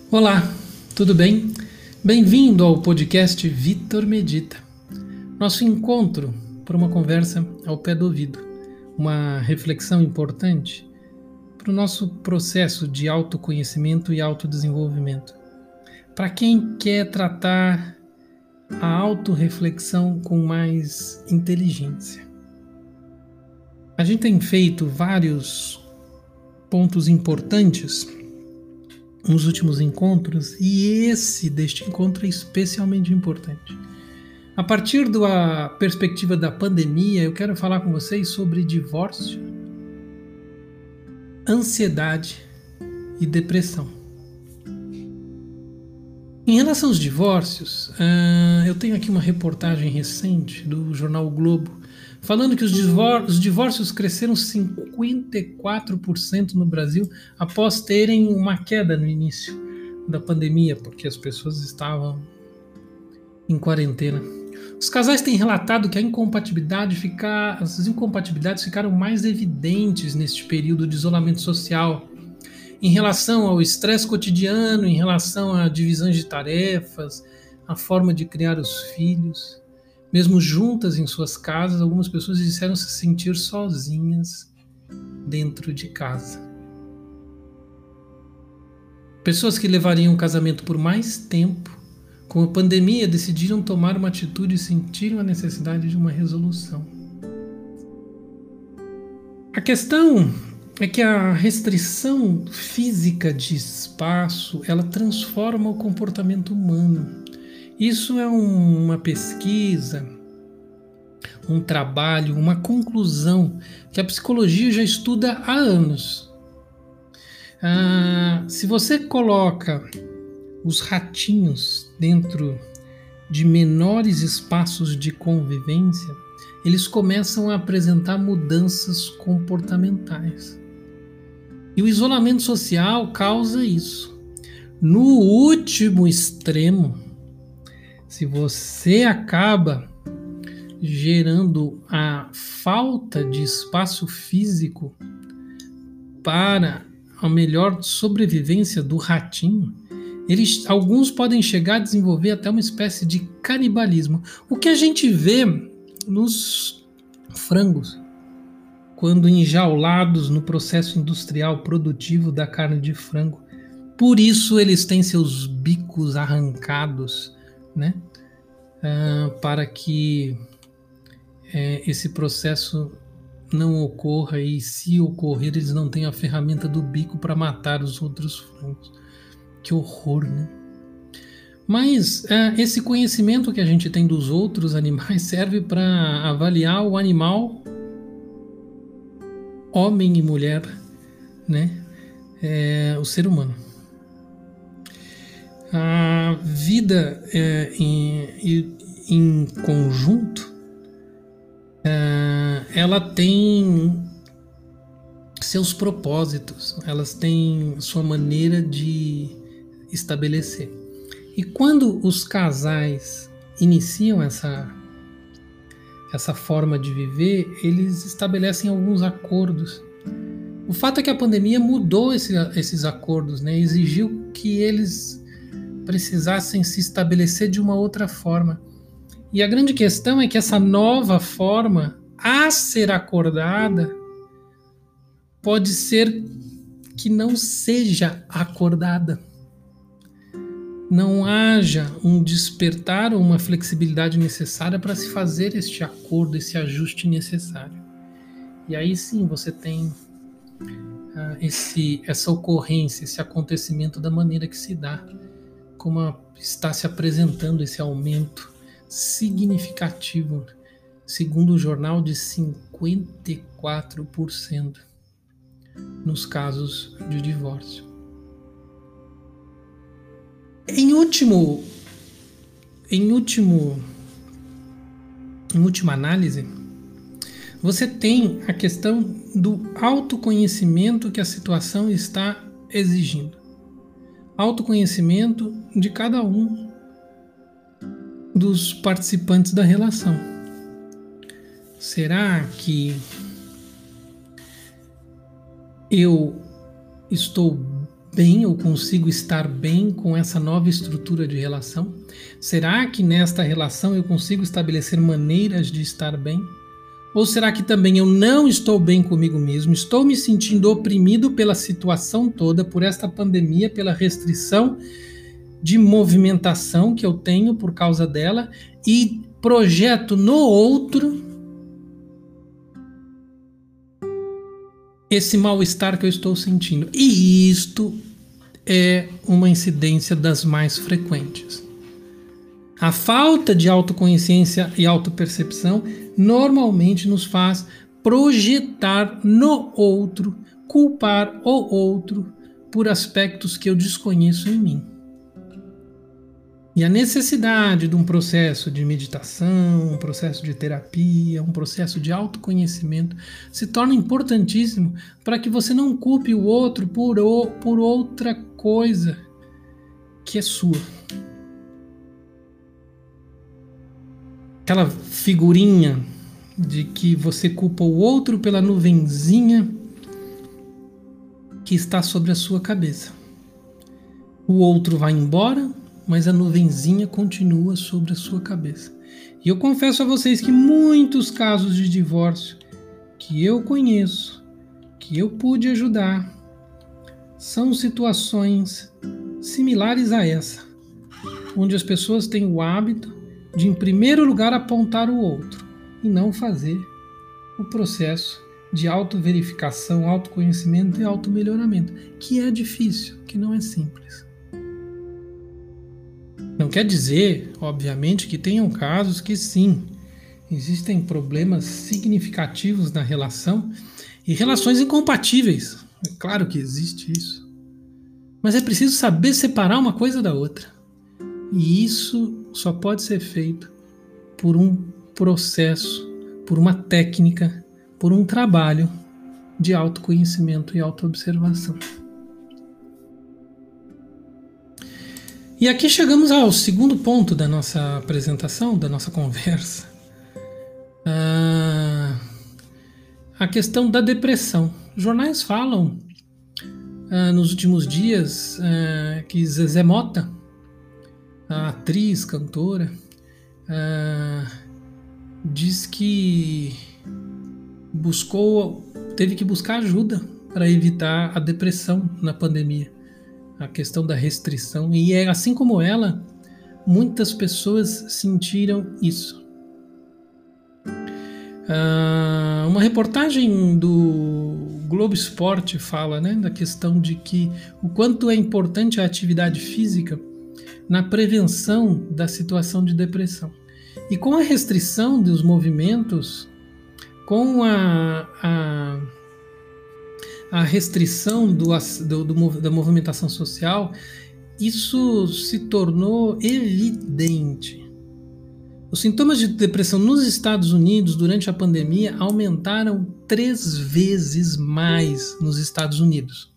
Olá, tudo bem? Bem-vindo ao podcast Vitor Medita. Nosso encontro para uma conversa ao pé do ouvido, uma reflexão importante para o nosso processo de autoconhecimento e autodesenvolvimento. Para quem quer tratar a autorreflexão com mais inteligência. A gente tem feito vários pontos importantes nos últimos encontros, e esse deste encontro é especialmente importante. A partir da perspectiva da pandemia, eu quero falar com vocês sobre divórcio, ansiedade e depressão. Em relação aos divórcios, eu tenho aqui uma reportagem recente do jornal o Globo, falando que os divórcios cresceram 54% no Brasil após terem uma queda no início da pandemia, porque as pessoas estavam em quarentena. Os casais têm relatado que as incompatibilidades ficaram mais evidentes neste período de isolamento social, em relação ao estresse cotidiano, em relação a divisões de tarefas, a forma de criar os filhos. Mesmo juntas em suas casas, algumas pessoas disseram se sentir sozinhas dentro de casa. Pessoas que levariam o casamento por mais tempo, com a pandemia, decidiram tomar uma atitude e sentiram a necessidade de uma resolução. A questão é que a restrição física de espaço, ela transforma o comportamento humano. Isso é uma pesquisa, um trabalho, uma conclusão que a psicologia já estuda há anos. Se você coloca os ratinhos dentro de menores espaços de convivência, eles começam a apresentar mudanças comportamentais. E o isolamento social causa isso. No último extremo, se você acaba gerando a falta de espaço físico para a melhor sobrevivência do ratinho, alguns podem chegar a desenvolver até uma espécie de canibalismo. O que a gente vê nos frangos, quando enjaulados no processo industrial produtivo da carne de frango. Por isso eles têm seus bicos arrancados, né? Para que esse processo não ocorra, e se ocorrer, eles não têm a ferramenta do bico para matar os outros frangos. Que horror, né? Mas esse conhecimento que a gente tem dos outros animais serve para avaliar o animal, homem e mulher, né? O ser humano. A vida em conjunto, ela tem seus propósitos, elas têm sua maneira de estabelecer. E quando os casais iniciam essa forma de viver, eles estabelecem alguns acordos. O fato é que a pandemia mudou esses acordos, né? Exigiu que eles precisassem se estabelecer de uma outra forma. E a grande questão é que essa nova forma, a ser acordada, pode ser que não seja acordada. Não haja um despertar ou uma flexibilidade necessária para se fazer este acordo, esse ajuste necessário. E aí sim você tem essa ocorrência, esse acontecimento da maneira que se dá, como está se apresentando esse aumento significativo, segundo o jornal, de 54% nos casos de divórcio. Em última análise, você tem a questão do autoconhecimento que a situação está exigindo. Autoconhecimento de cada um dos participantes da relação. Será que eu estou bem ou consigo estar bem com essa nova estrutura de relação? Será que nesta relação eu consigo estabelecer maneiras de estar bem? Ou será que também eu não estou bem comigo mesmo? Estou me sentindo oprimido pela situação toda, por esta pandemia, pela restrição de movimentação que eu tenho por causa dela e projeto no outro esse mal-estar que eu estou sentindo. E isto é uma incidência das mais frequentes. A falta de autoconsciência e autopercepção normalmente nos faz projetar no outro, culpar o outro por aspectos que eu desconheço em mim. E a necessidade de um processo de meditação, um processo de terapia, um processo de autoconhecimento se torna importantíssimo para que você não culpe o outro por outra coisa que é sua. Aquela figurinha de que você culpa o outro pela nuvenzinha que está sobre a sua cabeça. O outro vai embora, mas a nuvenzinha continua sobre a sua cabeça. E eu confesso a vocês que muitos casos de divórcio que eu conheço, que eu pude ajudar, são situações similares a essa, onde as pessoas têm o hábito de, em primeiro lugar, apontar o outro e não fazer o processo de autoverificação, autoconhecimento e automelhoramento, que é difícil, que não é simples. Não quer dizer, obviamente, que tenham casos que sim, existem problemas significativos na relação e relações incompatíveis. É claro que existe isso. Mas é preciso saber separar uma coisa da outra. E isso só pode ser feito por um processo, por uma técnica, por um trabalho de autoconhecimento e autoobservação. E aqui chegamos ao segundo ponto da nossa apresentação, da nossa conversa. A questão da depressão. Os jornais falam nos últimos dias que Zezé Mota, a atriz, cantora, diz que teve que buscar ajuda para evitar a depressão na pandemia, a questão da restrição. E assim como ela, muitas pessoas sentiram isso. Uma reportagem do Globo Esporte fala, da questão de que o quanto é importante a atividade física na prevenção da situação de depressão. E com a restrição dos movimentos, com a restrição da movimentação social, isso se tornou evidente. Os sintomas de depressão nos Estados Unidos durante a pandemia aumentaram 3 vezes mais nos Estados Unidos.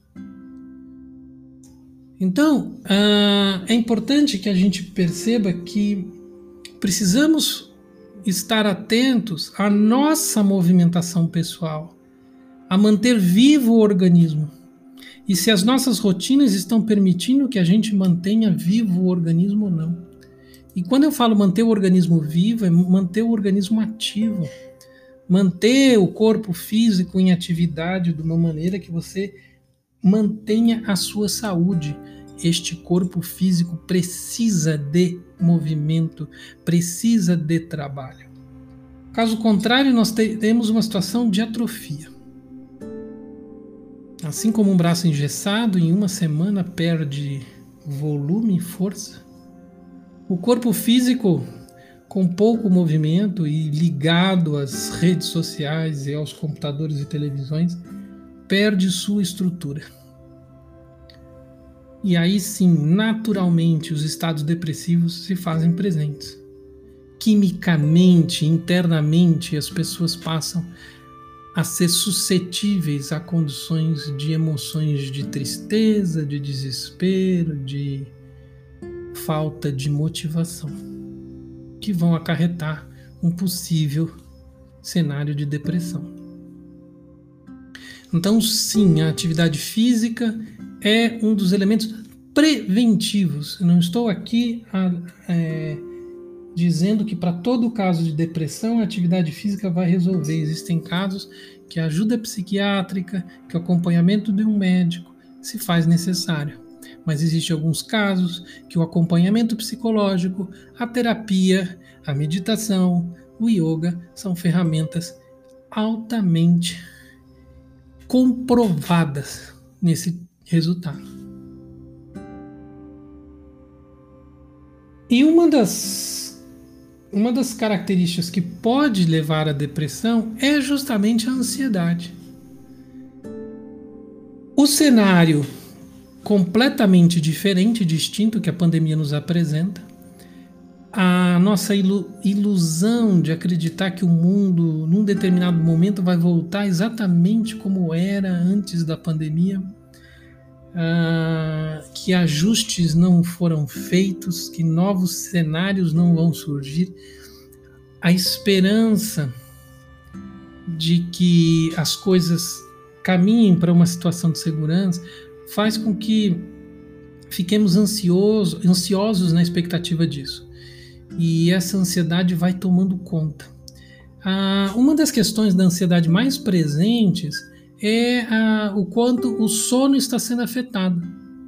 Então, é importante que a gente perceba que precisamos estar atentos à nossa movimentação pessoal, a manter vivo o organismo. E se as nossas rotinas estão permitindo que a gente mantenha vivo o organismo ou não. E quando eu falo manter o organismo vivo, é manter o organismo ativo. Manter o corpo físico em atividade de uma maneira que você mantenha a sua saúde. Este corpo físico precisa de movimento, precisa de trabalho. Caso contrário, nós temos uma situação de atrofia. Assim como um braço engessado, em uma semana perde volume e força, o corpo físico, com pouco movimento e ligado às redes sociais e aos computadores e televisões, perde sua estrutura. E aí sim, naturalmente, os estados depressivos se fazem presentes. Quimicamente, internamente, as pessoas passam a ser suscetíveis a condições de emoções de tristeza, de desespero, de falta de motivação, que vão acarretar um possível cenário de depressão. Então, sim, a atividade física é um dos elementos preventivos. Eu não estou aqui dizendo que para todo caso de depressão a atividade física vai resolver. Existem casos que a ajuda psiquiátrica, que o acompanhamento de um médico se faz necessário. Mas existem alguns casos que o acompanhamento psicológico, a terapia, a meditação, o yoga são ferramentas altamente comprovadas nesse resultado. E uma das características que pode levar à depressão é justamente a ansiedade. O cenário completamente diferente, distinto que a pandemia nos apresenta, a nossa ilusão de acreditar que o mundo, num determinado momento, vai voltar exatamente como era antes da pandemia, que ajustes não foram feitos, que novos cenários não vão surgir, a esperança de que as coisas caminhem para uma situação de segurança faz com que fiquemos ansiosos na expectativa disso. E essa ansiedade vai tomando conta. Uma das questões da ansiedade mais presentes é o quanto o sono está sendo afetado.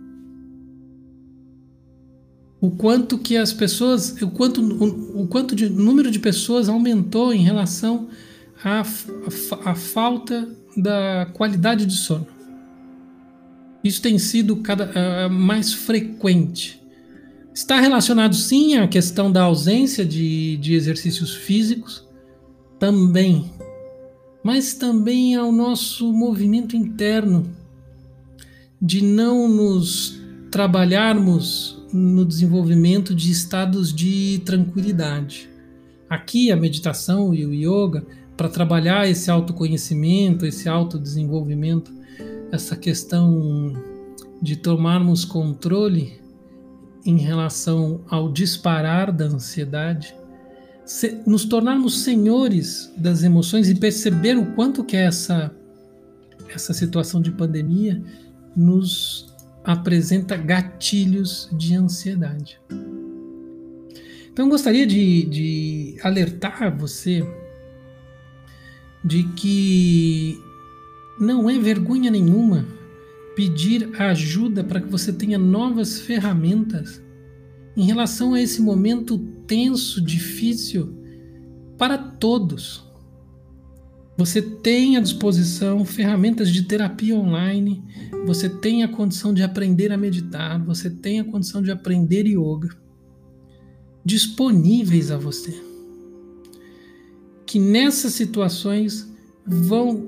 O quanto que as pessoas, o quanto de número de pessoas aumentou em relação à falta da qualidade de sono. Isso tem sido mais frequente. Está relacionado sim à questão da ausência de exercícios físicos, também, mas também ao nosso movimento interno de não nos trabalharmos no desenvolvimento de estados de tranquilidade. Aqui a meditação e o yoga, para trabalhar esse autoconhecimento, esse autodesenvolvimento, essa questão de tomarmos controle em relação ao disparar da ansiedade, nos tornarmos senhores das emoções e perceber o quanto que essa situação de pandemia nos apresenta gatilhos de ansiedade. Então, eu gostaria de alertar você de que não é vergonha nenhuma pedir ajuda para que você tenha novas ferramentas em relação a esse momento tenso, difícil para todos. Você tem à disposição ferramentas de terapia online, você tem a condição de aprender a meditar, você tem a condição de aprender yoga, disponíveis a você, que nessas situações vão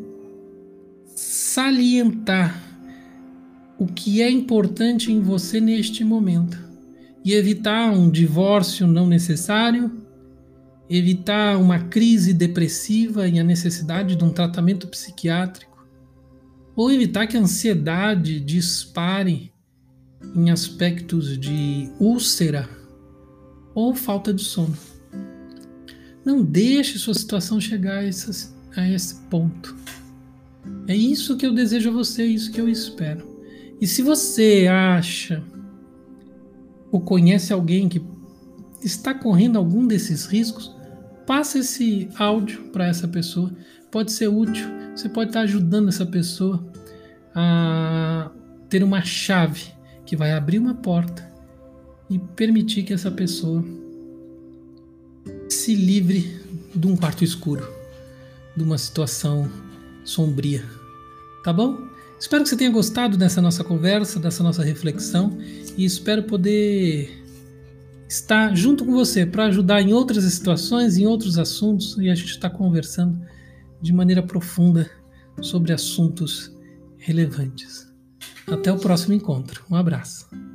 salientar o que é importante em você neste momento e evitar um divórcio não necessário, evitar uma crise depressiva e a necessidade de um tratamento psiquiátrico, ou evitar que a ansiedade dispare em aspectos de úlcera ou falta de sono. Não deixe sua situação chegar a esse ponto. É isso que eu desejo a você, é isso que eu espero. E se você acha ou conhece alguém que está correndo algum desses riscos, passa esse áudio para essa pessoa. Pode ser útil, você pode estar ajudando essa pessoa a ter uma chave que vai abrir uma porta e permitir que essa pessoa se livre de um quarto escuro, de uma situação sombria. Tá bom? Espero que você tenha gostado dessa nossa conversa, dessa nossa reflexão, e espero poder estar junto com você para ajudar em outras situações, em outros assuntos, e a gente está conversando de maneira profunda sobre assuntos relevantes. Até o próximo encontro. Um abraço.